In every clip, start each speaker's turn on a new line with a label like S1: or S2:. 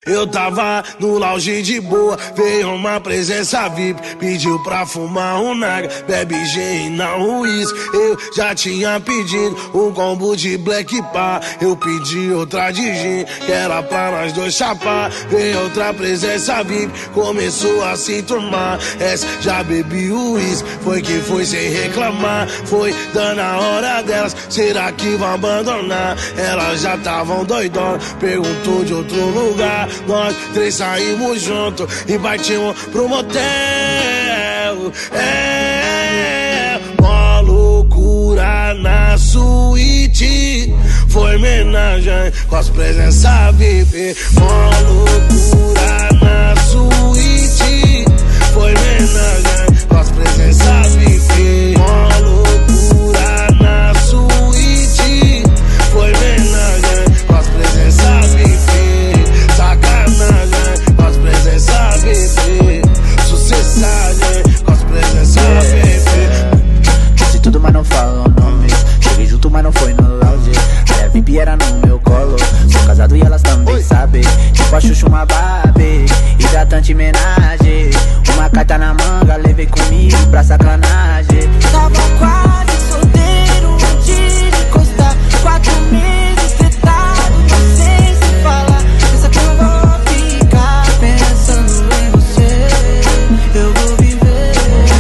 S1: Eu tava no lounge de boa, veio uma presença VIP, pediu pra fumar um naga, bebe gin e não uísque. Eu já tinha pedido um combo de black pá, eu pedi outra de gin, que era pra nós dois chapar. Veio outra presença VIP, começou a se enturmar, essa já bebi uísque, foi que foi sem reclamar. Foi dando a hora delas, será que vão abandonar? Elas já tavam doidonas, perguntou de outro lugar. Nós três saímos juntos e partimos pro motel. Mó loucura na suíte, foi homenagem com as presenças VIP. Mó loucura na suíte, foi homenagem com as presenças VIP. Mó loucura na suíte, foi homenagem com as presenças VIP. Sacanagem com as presenças VIP, sucessagem com as presenças VIP.
S2: Disse tudo, mas não fala o nome. Cheguei junto, mas não foi no lounge. A VIP era no meu colo. Sou casado e elas também sabem. Tipo a Xuxa, uma Barbie, hidratante homenagem. Uma carta na manga, levei comigo pra sacanagem.
S3: Tava quase solteiro, um dia de encostar. 4 meses tretado, não sei se falar. Pensa que eu vou ficar pensando em você. Eu vou viver.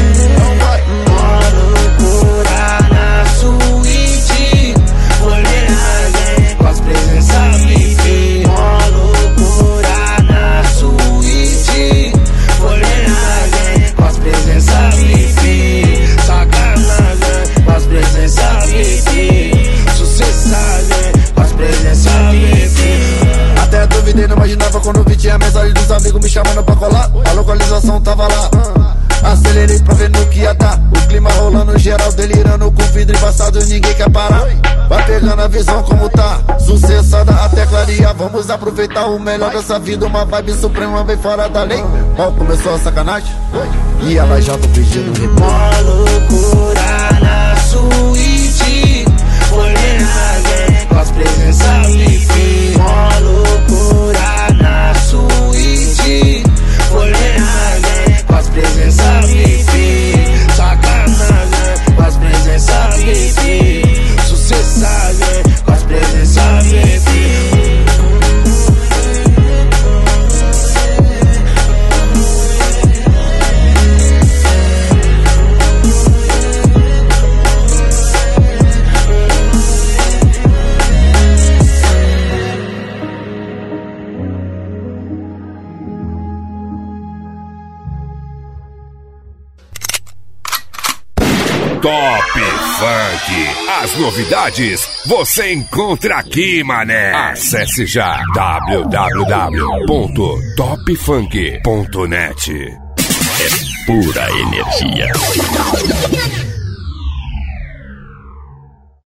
S1: Mó loucura na suíte, foi homenagem com as presenças VIP. Mó loucura na suíte, foi homenagem com as presenças VIP. Sacanagem com as presenças VIP, sucessagem com as presenças VIP.
S4: Até duvidei, não imaginava quando vi tinha mensagem dos amigos me chamando pra colar. A localização tava lá, acelerei pra ver no que ia dar. O clima rolando, geral delirando, com vidro embaçado, ninguém quer parar. Vai pegando a visão como tá, sucessada até clarear. Vamos aproveitar o melhor dessa vida, uma vibe suprema bem fora da lei. Ó, começou a sacanagem e ela já tô pedindo replay.
S1: Mó loucura na suíte, foi homenagem com as presenças VIP. Mó loucura na suíte, foi homenagem com as presenças VIP. Sacanagem com as presenças VIP, sucessagem com as presenças VIP.
S5: Top Funk. As novidades você encontra aqui, mané. Acesse já www.topfunk.net. É pura energia.